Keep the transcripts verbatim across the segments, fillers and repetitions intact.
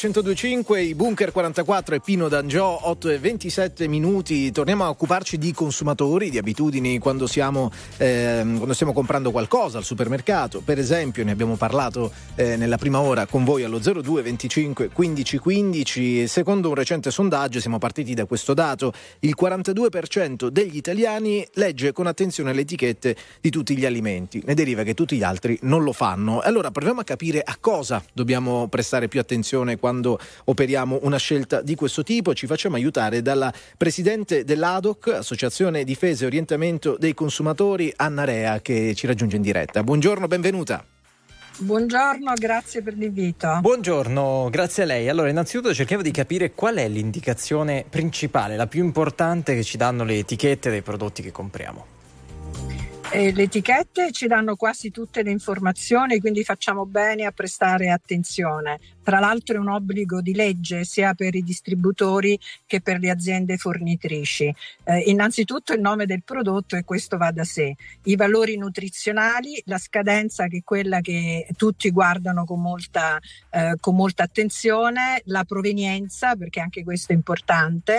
centodue e cinque, i Bunker quarantaquattro e Pino D'Angiò, otto e ventisette minuti. Torniamo a occuparci di consumatori, di abitudini quando siamo eh, quando stiamo comprando qualcosa al supermercato. Per esempio, ne abbiamo parlato eh, nella prima ora con voi allo zero due venticinque quindici quindici. Secondo un recente sondaggio, siamo partiti da questo dato, il quarantadue per cento degli italiani legge con attenzione le etichette di tutti gli alimenti. Ne deriva che tutti gli altri non lo fanno. Allora proviamo a capire a cosa dobbiamo prestare più attenzione quando operiamo una scelta di questo tipo. Ci facciamo aiutare dalla presidente dell'A D O C, Associazione Difesa e Orientamento dei Consumatori, Anna Rea, che ci raggiunge in diretta. Buongiorno, benvenuta. Buongiorno, grazie per l'invito. Buongiorno, grazie a lei. Allora, innanzitutto cerchiamo di capire qual è l'indicazione principale, la più importante che ci danno le etichette dei prodotti che compriamo. Eh, le etichette ci danno quasi tutte le informazioni, quindi facciamo bene a prestare attenzione. Tra l'altro è un obbligo di legge sia per i distributori che per le aziende fornitrici. Eh, innanzitutto il nome del prodotto, e questo va da sé, i valori nutrizionali, la scadenza che è quella che tutti guardano con molta, eh, con molta attenzione, la provenienza, perché anche questo è importante,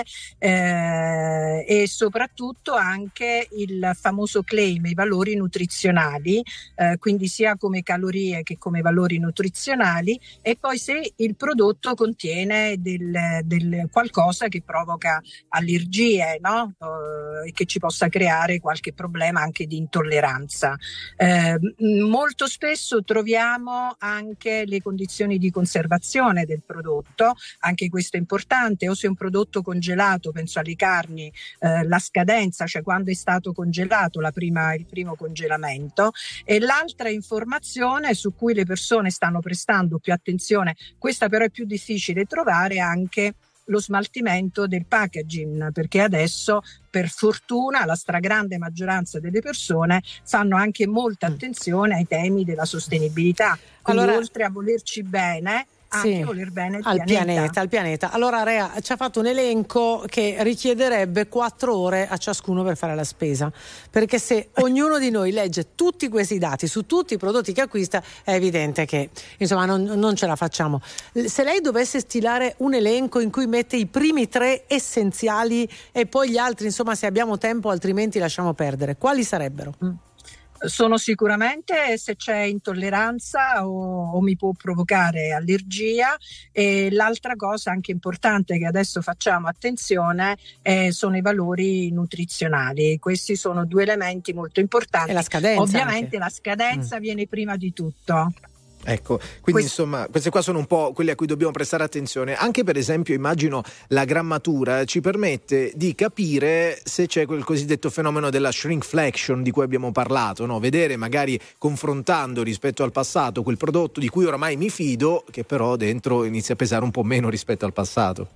eh, e soprattutto anche il famoso claim, i valori nutrizionali, eh, quindi sia come calorie che come valori nutrizionali, e poi se il prodotto contiene del, del qualcosa che provoca allergie, no? Eh, e che ci possa creare qualche problema anche di intolleranza. Eh, molto spesso troviamo anche le condizioni di conservazione del prodotto, anche questo è importante, o se è un prodotto congelato, penso alle carni, eh, la scadenza, cioè quando è stato congelato la prima, il primo congelamento. E l'altra informazione su cui le persone stanno prestando più attenzione, questa però è più difficile trovare, anche lo smaltimento del packaging, perché adesso per fortuna la stragrande maggioranza delle persone fanno anche molta attenzione ai temi della sostenibilità, quindi allora, oltre a volerci bene, anche sì, voler bene al pianeta. pianeta, al pianeta. Allora Rea ci ha fatto un elenco che richiederebbe quattro ore a ciascuno per fare la spesa, perché se ognuno di noi legge tutti questi dati su tutti i prodotti che acquista, è evidente che insomma non, non ce la facciamo. Se lei dovesse stilare un elenco in cui mette i primi tre essenziali e poi gli altri, insomma, se abbiamo tempo, altrimenti lasciamo perdere, quali sarebbero? Mm. Sono sicuramente se c'è intolleranza o, o mi può provocare allergia, e l'altra cosa anche importante che adesso facciamo attenzione eh, sono i valori nutrizionali. Questi sono due elementi molto importanti. E la scadenza ovviamente anche. La scadenza mm. viene prima di tutto. Ecco, quindi Questo... insomma queste qua sono un po' quelle a cui dobbiamo prestare attenzione. Anche per esempio immagino la grammatura ci permette di capire se c'è quel cosiddetto fenomeno della shrinkflation di cui abbiamo parlato, no? Vedere magari confrontando rispetto al passato quel prodotto di cui oramai mi fido, che però dentro inizia a pesare un po' meno rispetto al passato.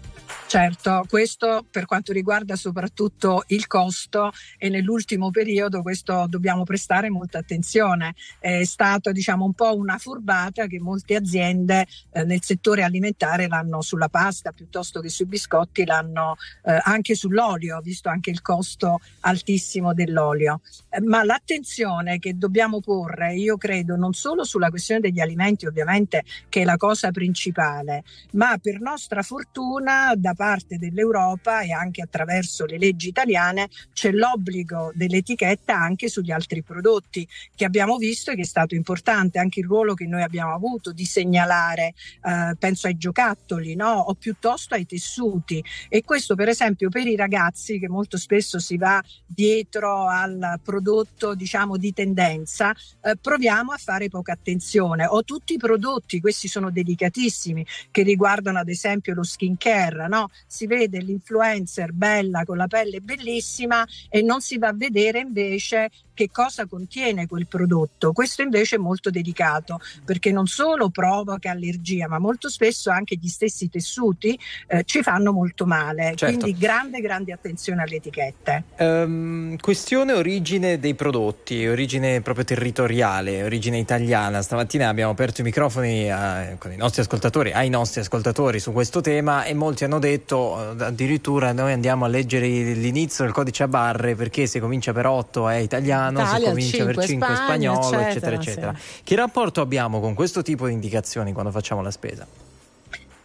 Certo, questo per quanto riguarda soprattutto il costo, e nell'ultimo periodo questo dobbiamo prestare molta attenzione. È stato, diciamo, un po' una furbata che molte aziende eh, nel settore alimentare l'hanno sulla pasta piuttosto che sui biscotti, l'hanno eh, anche sull'olio, visto anche il costo altissimo dell'olio. Eh, ma l'attenzione che dobbiamo porre, io credo, non solo sulla questione degli alimenti, ovviamente, che è la cosa principale, ma per nostra fortuna da parte dell'Europa e anche attraverso le leggi italiane c'è l'obbligo dell'etichetta anche sugli altri prodotti, che abbiamo visto e che è stato importante anche il ruolo che noi abbiamo avuto di segnalare, eh, penso ai giocattoli, no? O piuttosto ai tessuti. E questo per esempio per i ragazzi, che molto spesso si va dietro al prodotto, diciamo, di tendenza, eh, proviamo a fare poca attenzione. O tutti i prodotti, questi sono delicatissimi, che riguardano ad esempio lo skin care, no? Si vede l'influencer bella con la pelle bellissima e non si va a vedere invece che cosa contiene quel prodotto. Questo invece è molto delicato, perché non solo provoca allergia, ma molto spesso anche gli stessi tessuti eh, ci fanno molto male. Certo. Quindi grande grande attenzione alle etichette. Um, questione origine dei prodotti, origine proprio territoriale, origine italiana. Stamattina abbiamo aperto i microfoni a, con i nostri ascoltatori, ai nostri ascoltatori su questo tema, e molti hanno detto addirittura noi andiamo a leggere l'inizio del codice a barre, perché se comincia per otto è italiano, Italia, si comincia cinque, per cinque Spagna, spagnolo, eccetera, eccetera. eccetera. Sì. Che rapporto abbiamo con questo tipo di indicazioni quando facciamo la spesa?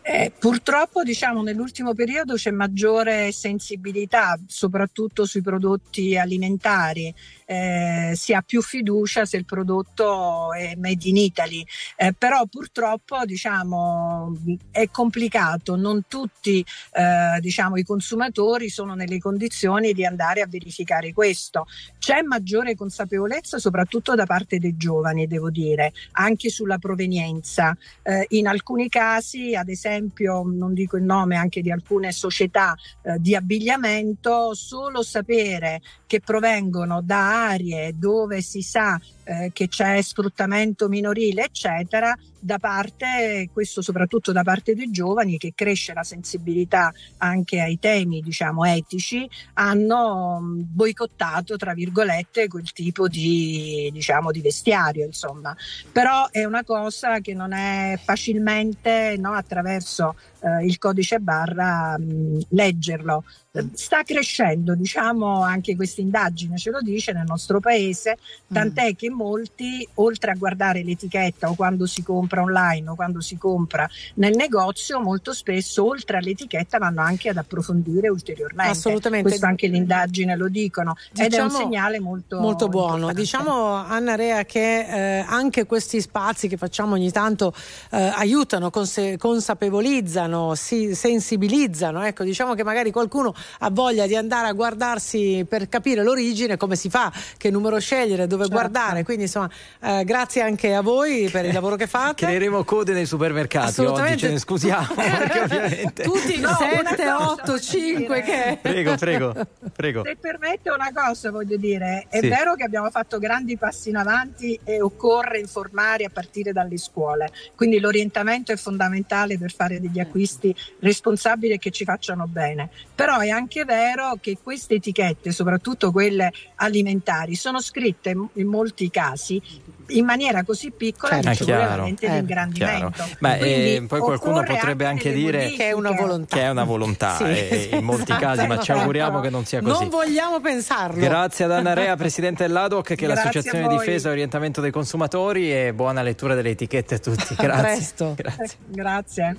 Eh, purtroppo diciamo nell'ultimo periodo c'è maggiore sensibilità soprattutto sui prodotti alimentari, eh, si ha più fiducia se il prodotto è made in Italy, eh, però purtroppo diciamo è complicato, non tutti eh, diciamo i consumatori sono nelle condizioni di andare a verificare questo. C'è maggiore consapevolezza soprattutto da parte dei giovani, devo dire, anche sulla provenienza, eh, in alcuni casi ad esempio non dico il nome anche di alcune società eh, di abbigliamento, solo sapere che provengono da aree dove si sa eh, che c'è sfruttamento minorile eccetera, da parte, questo soprattutto da parte dei giovani, che cresce la sensibilità anche ai temi diciamo etici, hanno boicottato tra virgolette quel tipo di diciamo di vestiario, insomma. Però è una cosa che non è facilmente, no, attraverso eh, il codice barra mh, leggerlo. Sta crescendo diciamo anche questa indagine, ce lo dice, nel nostro paese, tant'è mm. che molti, oltre a guardare l'etichetta o quando si compra online o quando si compra nel negozio, molto spesso oltre all'etichetta vanno anche ad approfondire ulteriormente. Assolutamente. Questo anche l'indagine lo dicono, diciamo, ed è un segnale molto, molto buono. Importante. Diciamo, Anna Rea, che eh, anche questi spazi che facciamo ogni tanto eh, aiutano, conse- consapevolizzano, si sensibilizzano. Ecco, diciamo che magari qualcuno ha voglia di andare a guardarsi per capire l'origine, come si fa, che numero scegliere, dove certo. guardare, quindi insomma eh, grazie anche a voi per il lavoro che fate. Creeremo code nei supermercati oggi, ce ne scusiamo perché ovviamente tutti no, sette, otto, cinque che... prego prego prego se permette una cosa voglio dire, è sì. vero che abbiamo fatto grandi passi in avanti e occorre informare a partire dalle scuole, quindi l'orientamento è fondamentale per fare degli acquisti responsabili e che ci facciano bene, però è anche vero che queste etichette, soprattutto quelle alimentari, sono scritte in molti casi in maniera così piccola certo. che c'è veramente eh, l'ingrandimento. Ma eh, poi qualcuno potrebbe anche, anche dire che è una volontà, che è una volontà sì. eh, in molti esatto. casi, ma ci auguriamo che non sia così. Non vogliamo pensarlo. Grazie ad Anna Rea, presidente dell'A D O C, che è Grazie l'Associazione Difesa e Orientamento dei Consumatori, e buona lettura delle etichette a tutti. Grazie. A presto. Grazie. Grazie.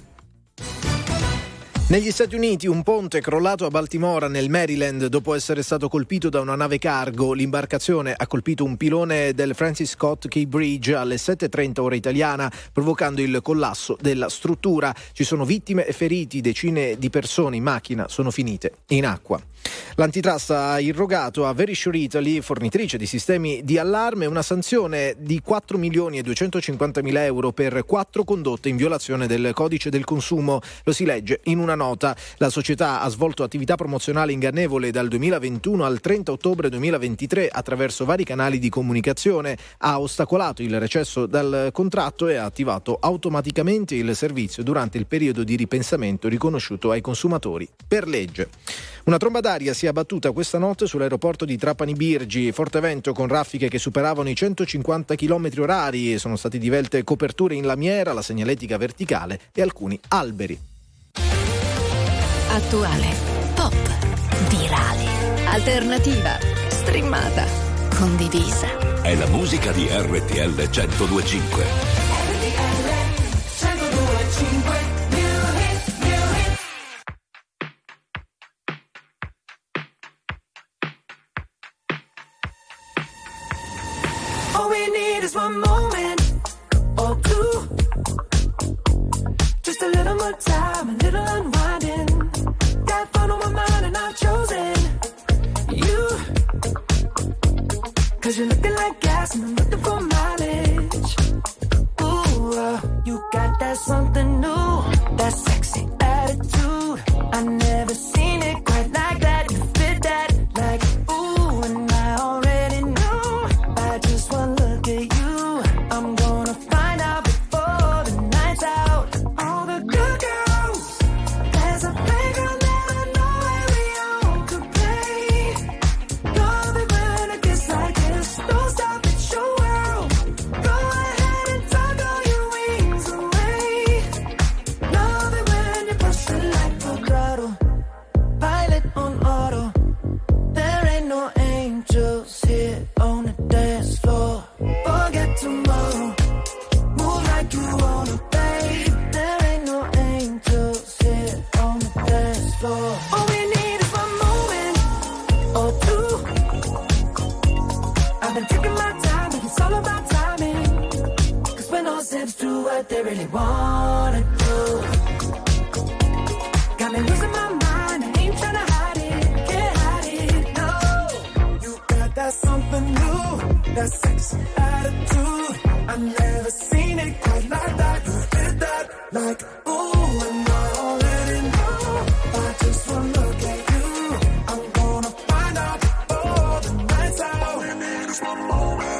Negli Stati Uniti un ponte è crollato a Baltimora nel Maryland dopo essere stato colpito da una nave cargo. L'imbarcazione ha colpito un pilone del Francis Scott Key Bridge alle sette e trenta ora italiana, provocando il collasso della struttura. Ci sono vittime e feriti, decine di persone in macchina sono finite in acqua. L'Antitrust ha irrogato a Very Sure Italy, fornitrice di sistemi di allarme, una sanzione di quattro milioni e duecentocinquantamila euro per quattro condotte in violazione del codice del consumo. Lo si legge in una nota. La società ha svolto attività promozionale ingannevole dal duemilaventuno al trenta ottobre duemilaventitré attraverso vari canali di comunicazione, ha ostacolato il recesso dal contratto e ha attivato automaticamente il servizio durante il periodo di ripensamento riconosciuto ai consumatori per legge. Una tromba d'aria si è abbattuta questa notte sull'aeroporto di Trapani Birgi, forte vento con raffiche che superavano i centocinquanta chilometri orari e sono stati divelte coperture in lamiera, la segnaletica verticale e alcuni alberi. Attuale, pop, virale, alternativa, streamata, condivisa. È la musica di R T L centodue e cinque. R T L centodue e cinque. All we need is one moment or two. Just a little more time, a little unwinding. Got fun on my mind and I've chosen you. Cause you're looking like gas and I'm looking for mileage. Ooh, uh, you got that something new, that sexy attitude. I never seen it quite like that. You fit that like ooh, and I already knew. I just wanna look at you. I'm gonna find out before the night's out. All the good girls, there's a playground that I know where we all could play. Love it when it gets like this. Don't stop, it's your world. Go ahead and tuck all your wings away. Love it when what they really wanna do. Got me losing my mind, I ain't tryna hide it, can't hide it, no. You got that something new, that sexy attitude. I've never seen it quite like that. You did that like, ooh, and I already know. I just wanna look at you. I'm gonna find out all the nights out. All we need is one moment.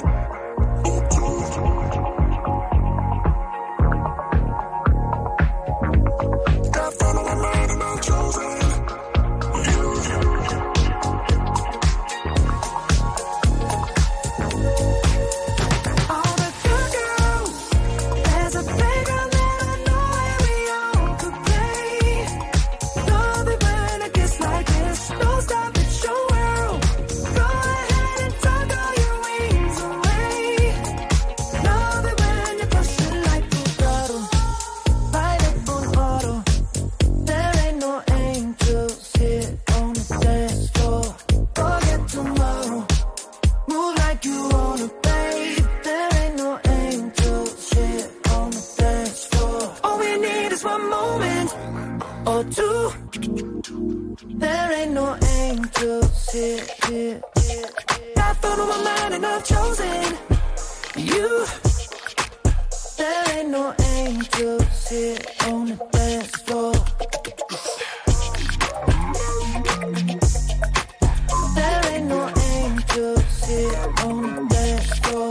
Got fun on my mind and I'm chosen. There ain't no angels here, here, here. Got fun on my mind and I've chosen you. There ain't no angels here on the dance floor. There ain't no angels here on the dance floor.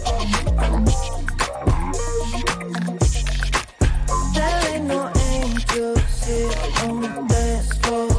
There ain't no angels here on the dance floor.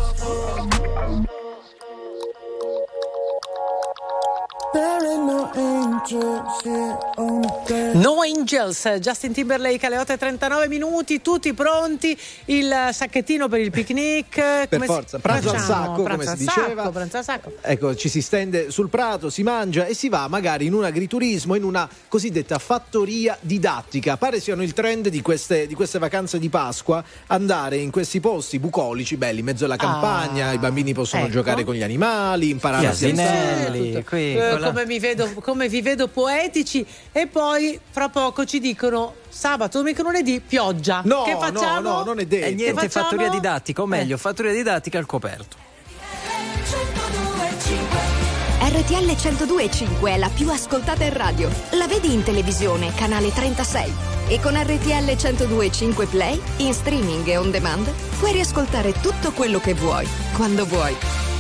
No Angels, Justin Timberlake alle otto e trentanove minuti, tutti pronti, il sacchettino per il picnic. Per come forza, si... pranzo al Facciamo? sacco, pranzo come al si sacco, diceva. Pranzo al sacco. Ecco, ci si stende sul prato, si mangia e si va magari in un agriturismo, in una cosiddetta fattoria didattica. Pare siano il trend di queste, di queste vacanze di Pasqua, andare in questi posti bucolici, belli, in mezzo alla campagna, Ah, i bambini possono ecco. giocare con gli animali, imparare Gli a asinelli, tutto. qui, Eh, con la- come, mi vedo, come vi vedo poetici, e poi fra poco ci dicono sabato, domenica, lunedì, pioggia. No, che no, facciamo? no, non è detto. E niente, Che facciamo? fattoria didattica, o meglio, Eh. fattoria didattica al coperto. R T L centodue e cinque è la più ascoltata in radio. La vedi in televisione, canale trentasei. E con R T L centodue e cinque Play, in streaming e on demand, puoi riascoltare tutto quello che vuoi, quando vuoi.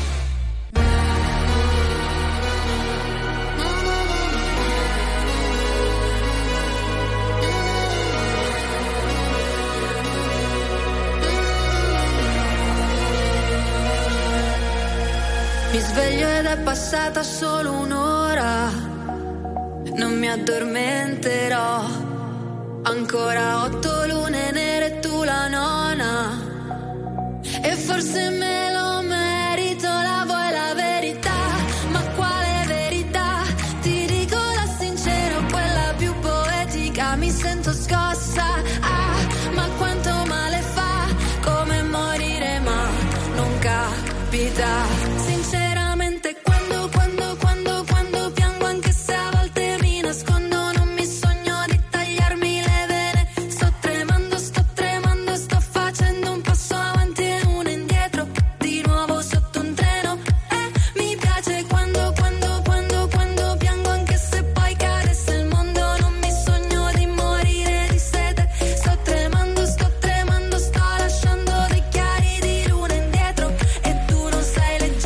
Mi sveglio ed è passata solo un'ora, non mi addormenterò. Ancora otto lune nere e tu la nona, e forse me lo merito, la vuoi la verità? Ma quale verità? Ti dico la sincera, quella più poetica, mi sento scossa. Ah, ma quanto male fa, come morire ma non capita. Sinceramente quando, quando, quando, quando piango, anche se a volte mi nascondo, non mi sogno di tagliarmi le vene. Sto tremando, sto tremando, sto facendo un passo avanti e uno indietro, di nuovo sotto un treno. E mi piace quando, quando, quando, quando piango, anche se poi cadesse il mondo, non mi sogno di morire di sete. Sto tremando, sto tremando, sto lasciando dei chiari di luna indietro, e tu non sei leggero.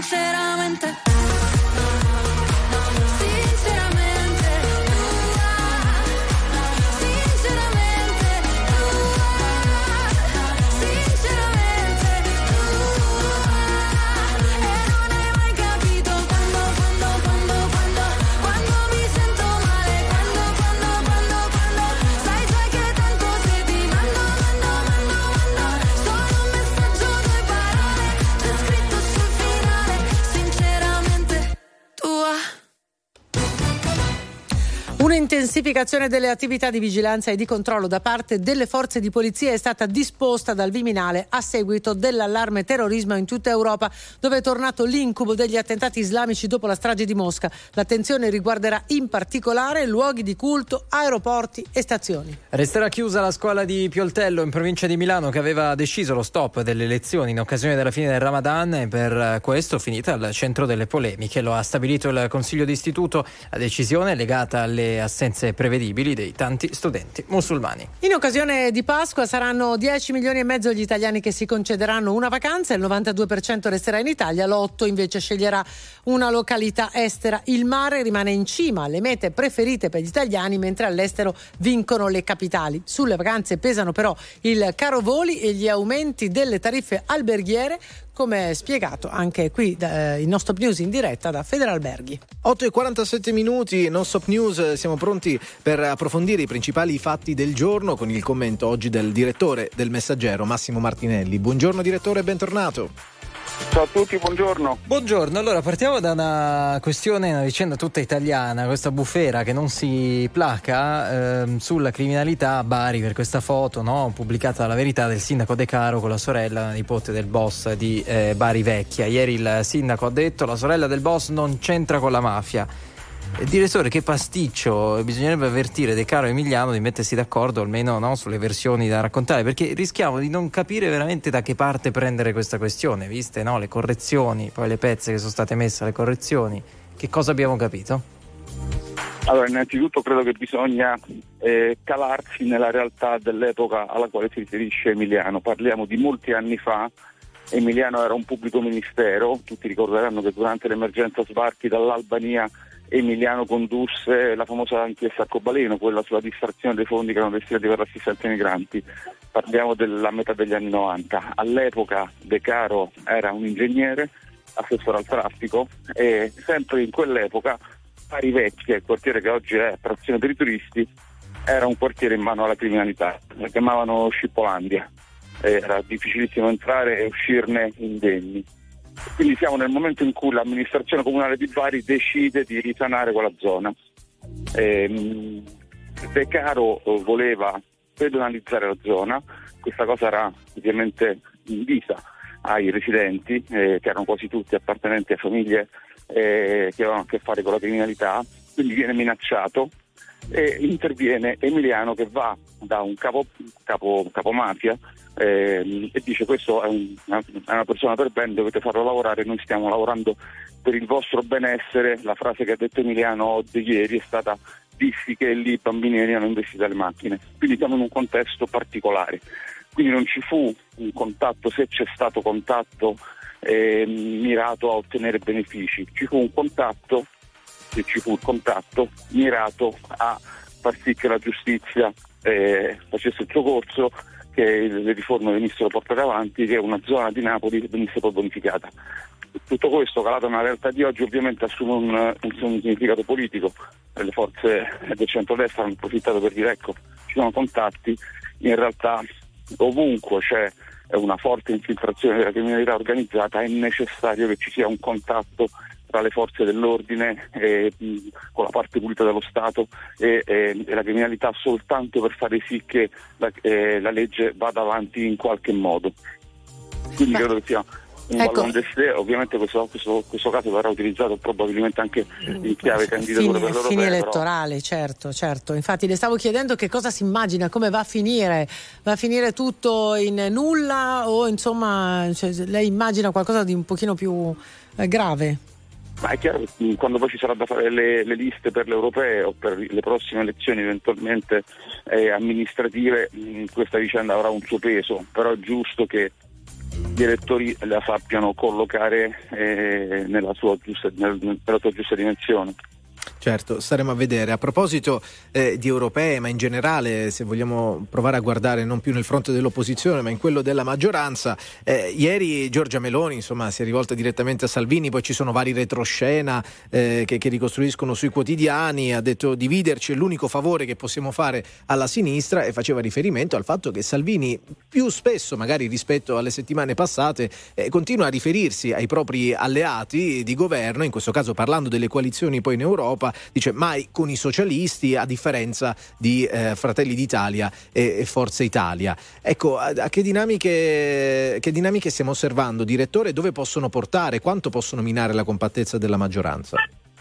sinceramente. Un'intensificazione delle attività di vigilanza e di controllo da parte delle forze di polizia è stata disposta dal Viminale a seguito dell'allarme terrorismo in tutta Europa, dove è tornato l'incubo degli attentati islamici dopo la strage di Mosca. L'attenzione riguarderà in particolare luoghi di culto, aeroporti e stazioni. Resterà chiusa la scuola di Pioltello in provincia di Milano, che aveva deciso lo stop delle lezioni in occasione della fine del Ramadan, e per questo finita al centro delle polemiche. Lo ha stabilito il Consiglio d'Istituto. La decisione è legata alle assenze prevedibili dei tanti studenti musulmani. In occasione di Pasqua saranno dieci milioni e mezzo gli italiani che si concederanno una vacanza, il novantadue per cento resterà in Italia, l'otto invece sceglierà una località estera. Il mare rimane in cima alle mete preferite per gli italiani, mentre all'estero vincono le capitali. Sulle vacanze pesano però il caro voli e gli aumenti delle tariffe alberghiere, come spiegato anche qui da, eh, in Non Stop News in diretta da Federalberghi. otto e quarantasette minuti, Non Stop News, siamo pronti per approfondire i principali fatti del giorno con il commento oggi del direttore del Messaggero, Massimo Martinelli. Buongiorno direttore, bentornato. Ciao a tutti, buongiorno. Buongiorno, allora partiamo da una questione, una vicenda tutta italiana, questa bufera che non si placa ehm, sulla criminalità a Bari, per questa foto, no, pubblicata dalla Verità, del sindaco De Caro con la sorella, nipote del boss di eh, Bari Vecchia. Ieri il sindaco ha detto: la sorella del boss non c'entra con la mafia. Eh, direttore, che pasticcio, bisognerebbe avvertire De Caro e Emiliano di mettersi d'accordo almeno, no, sulle versioni da raccontare, perché rischiamo di non capire veramente da che parte prendere questa questione, viste, no, le correzioni, poi le pezze che sono state messe alle correzioni. Che cosa abbiamo capito? Allora, innanzitutto credo che bisogna eh, calarsi nella realtà dell'epoca alla quale si riferisce Emiliano. Parliamo di molti anni fa. Emiliano era un pubblico ministero, tutti ricorderanno che durante l'emergenza sbarchi dall'Albania Emiliano condusse la famosa inchiesta Arcobaleno, quella sulla distrazione dei fondi che erano destinati per l'assistenza ai migranti. Parliamo della metà degli anni novanta. All'epoca De Caro era un ingegnere, assessore al traffico, e sempre in quell'epoca Bari Vecchia, il quartiere che oggi è attrazione per i turisti, era un quartiere in mano alla criminalità, la chiamavano Scippolandia. Era difficilissimo entrare e uscirne indenni. Quindi siamo nel momento in cui l'amministrazione comunale di Bari decide di risanare quella zona. Ehm, De Caro voleva pedonalizzare la zona, questa cosa era ovviamente invisa ai residenti, eh, che erano quasi tutti appartenenti a famiglie eh, che avevano a che fare con la criminalità, quindi viene minacciato e interviene Emiliano, che va da un capo, capo, capo mafia eh, e dice: questo è, un, è una persona per bene, dovete farlo lavorare, noi stiamo lavorando per il vostro benessere. La frase che ha detto Emiliano di ieri è stata: dissi che lì i bambini venivano investiti dalle macchine. Quindi siamo in un contesto particolare, quindi non ci fu un contatto, se c'è stato contatto eh, mirato a ottenere benefici, ci fu un contatto che ci fu il contatto mirato a far sì che la giustizia eh, facesse il suo corso, che le riforme venissero portate avanti, che una zona di Napoli venisse poi bonificata. Tutto questo, calato nella realtà di oggi, ovviamente assume un, un, un significato politico. Le forze del centrodestra hanno approfittato per dire: ecco, ci sono contatti. In realtà ovunque c'è una forte infiltrazione della criminalità organizzata è necessario che ci sia un contatto tra le forze dell'ordine e, mh, con la parte pulita dello Stato e, e, e la criminalità, soltanto per fare sì che la, eh, la legge vada avanti in qualche modo. Quindi Beh. credo che sia un ecco. pallone d'essere. Ovviamente questo, questo, questo caso verrà utilizzato probabilmente anche in chiave candidatura per l'Europea. Fini elettorali, però... certo, certo. Infatti le stavo chiedendo che cosa si immagina, come va a finire. Va a finire tutto in nulla o insomma, cioè, lei immagina qualcosa di un pochino più eh, grave? Ma è chiaro che quando poi ci sarà da fare le, le liste per le europee o per le prossime elezioni eventualmente eh, amministrative, mh, questa vicenda avrà un suo peso, però è giusto che gli elettori la sappiano collocare eh, nella sua giusta, nel, nella sua giusta dimensione. Certo, staremo a vedere. A proposito eh, di europee, ma in generale, se vogliamo provare a guardare non più nel fronte dell'opposizione, ma in quello della maggioranza, eh, ieri Giorgia Meloni, insomma, si è rivolta direttamente a Salvini, poi ci sono vari retroscena eh, che, che ricostruiscono sui quotidiani, ha detto dividerci è l'unico favore che possiamo fare alla sinistra, e faceva riferimento al fatto che Salvini più spesso, magari rispetto alle settimane passate, eh, continua a riferirsi ai propri alleati di governo, in questo caso parlando delle coalizioni poi in Europa, dice mai con i socialisti, a differenza di eh, Fratelli d'Italia e, e Forza Italia. Ecco, a, a che dinamiche che dinamiche stiamo osservando, direttore? Dove possono portare? Quanto possono minare la compattezza della maggioranza?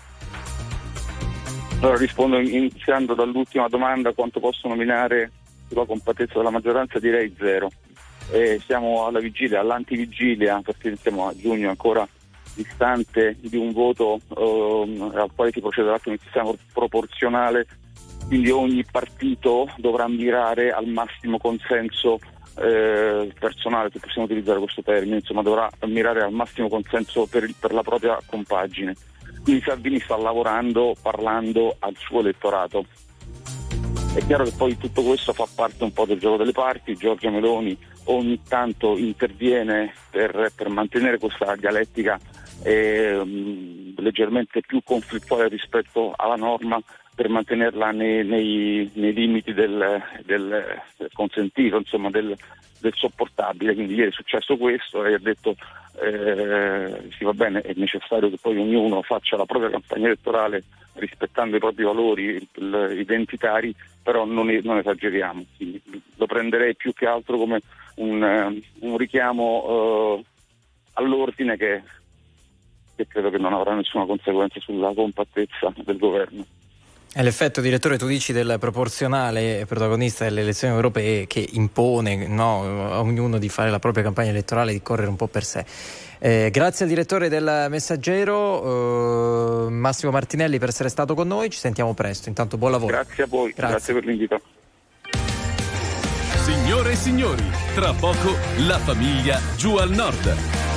Allora rispondo iniziando dall'ultima domanda: quanto possono minare la compattezza della maggioranza? Direi zero. E siamo alla vigilia, all'antivigilia, perché siamo a giugno ancora distante di un voto uh, al quale si procederà con il sistema proporzionale, quindi ogni partito dovrà mirare al massimo consenso eh, personale, se possiamo utilizzare questo termine, insomma dovrà mirare al massimo consenso per, il, per la propria compagine. Quindi Salvini sta lavorando, parlando al suo elettorato. È chiaro che poi tutto questo fa parte un po' del gioco delle parti. Giorgia Meloni ogni tanto interviene per, per mantenere questa dialettica eh, leggermente più conflittuale rispetto alla norma, per mantenerla nei, nei, nei limiti del, del, del consentito, insomma del, del sopportabile. Quindi ieri è successo questo e ha detto eh, sì, va bene, è necessario che poi ognuno faccia la propria campagna elettorale rispettando i propri valori identitari, però non, non esageriamo. Quindi lo prenderei più che altro come un, un richiamo uh, all'ordine che, che credo che non avrà nessuna conseguenza sulla compattezza del governo. È l'effetto, direttore, tu dici, del proporzionale protagonista delle elezioni europee, che impone, no, a ognuno di fare la propria campagna elettorale, di correre un po' per sé. Eh, grazie al direttore del Messaggero, eh, Massimo Martinelli, per essere stato con noi. Ci sentiamo presto. Intanto buon lavoro. Grazie a voi, grazie, grazie per l'invito. Signore e signori, tra poco la famiglia giù al nord.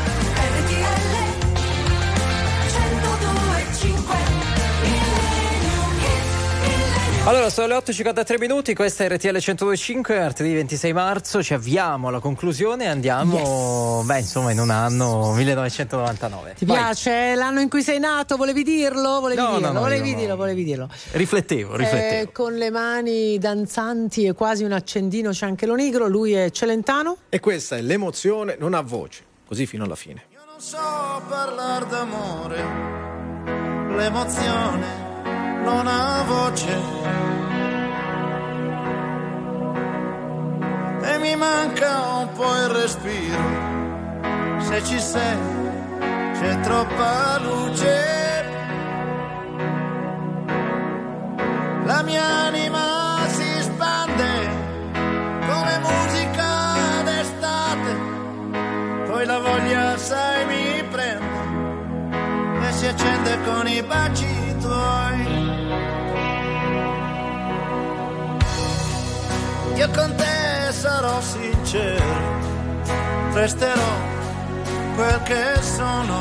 Allora, sono le otto e cinquantatré minuti, questa è R T L centodue e cinque, martedì ventisei marzo, ci avviamo alla conclusione e andiamo, yes. beh, insomma, in un anno millenovecentonovantanove. Ti Vai. piace l'anno in cui sei nato? Volevi dirlo? Volevi no, dirlo? no, no, volevi no. dirlo? Volevi dirlo? Riflettevo, riflettevo. Eh, con le mani danzanti e quasi un accendino c'è anche lo Nigro, lui è Celentano. E questa è l'emozione, non ha voce, così fino alla fine. Io non so parlare d'amore, l'emozione non ha voce e mi manca un po' il respiro. Se ci sei c'è troppa luce, la mia anima si spande come musica d'estate, poi la voglia sai mi prende e si accende con i baci tuoi. Io con te sarò sincero, resterò quel che sono,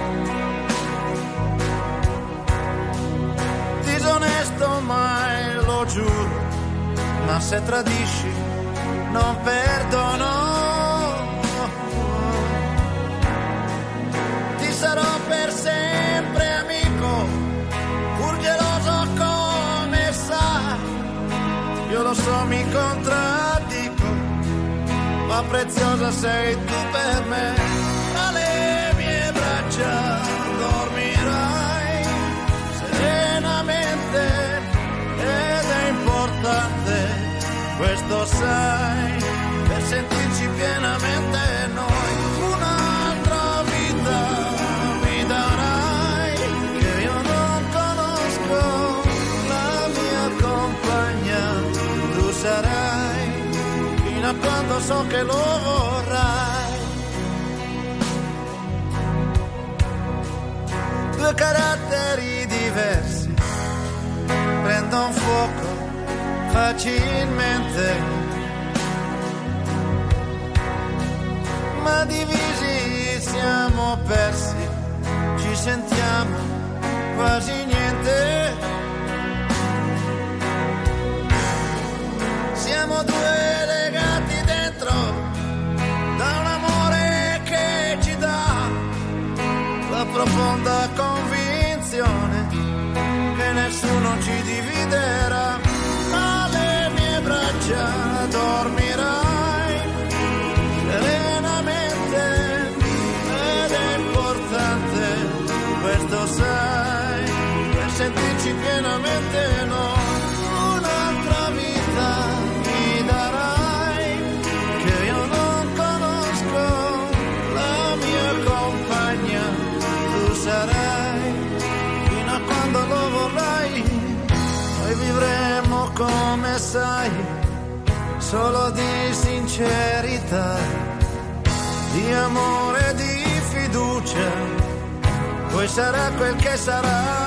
disonesto mai lo giuro, ma se tradisci non perdono, ti sarò per sempre amico, pur geloso come sai. Io lo so, mi contraddico, ma preziosa sei tu per me. Tra le mie braccia dormirai serenamente ed è importante, questo sai, per sentirci pienamente noi. Un'altra vita mi darai che io non conosco, la mia compagna sarai fino a quando so che lo vorrai. Due caratteri diversi prendono fuoco facilmente, ma ora divisi siamo persi, ci sentiamo quasi niente. Siamo due legati dentro da un amore che ci dà la profonda convinzione che nessuno ci dividerà. Alle mie braccia dormirai serenamente ed è importante, questo sai, per sentirci pienamente no. Un'altra vita mi darai che io non conosco, la mia compagna tu sarai fino a quando lo vorrai. Noi vivremo come sai, solo di sincerità, di amore, di fiducia, poi sarà quel che sarà.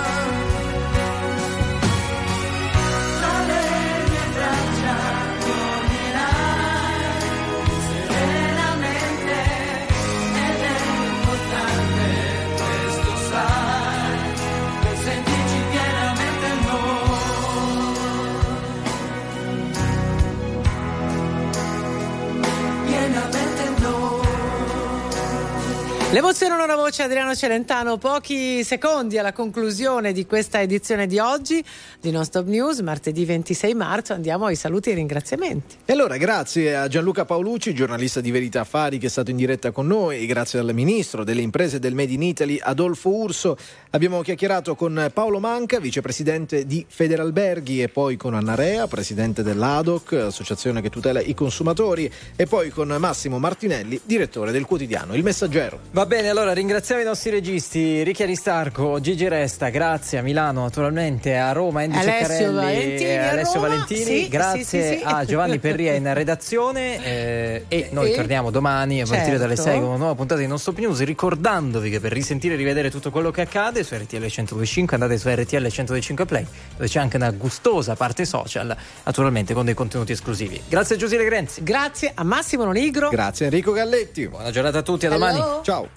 L'emozione non ha voce, Adriano Celentano, pochi secondi alla conclusione di questa edizione di oggi di Non Stop News, martedì ventisei marzo. Andiamo ai saluti e ai ringraziamenti. E allora grazie a Gianluca Paolucci, giornalista di Verità Affari, che è stato in diretta con noi, grazie al ministro delle imprese del Made in Italy Adolfo Urso. Abbiamo chiacchierato con Paolo Manca, vicepresidente di Federalberghi, e poi con Anna Rea, presidente dell'A D O C, associazione che tutela i consumatori, e poi con Massimo Martinelli, direttore del quotidiano Il Messaggero. Va bene, allora ringraziamo i nostri registi Ricchi Aristarco, Gigi Resta, grazie a Milano, naturalmente a Roma, Andy Alessio Ceccarelli Valentini, e a Alessio Roma. Valentini, Sì, grazie sì, sì, sì. a Giovanni Perria in redazione eh, e noi E- torniamo domani a partire Certo. dalle sei con una nuova puntata di Non Stop News, ricordandovi che per risentire e rivedere tutto quello che accade su R T L centodue e cinque andate su R T L centodue e cinque Play, dove c'è anche una gustosa parte social, naturalmente con dei contenuti esclusivi. Grazie a Giusile Grenzi. Grazie a Massimo Nonigro. Grazie a Enrico Galletti. Buona giornata a tutti, a Hello. domani. Ciao.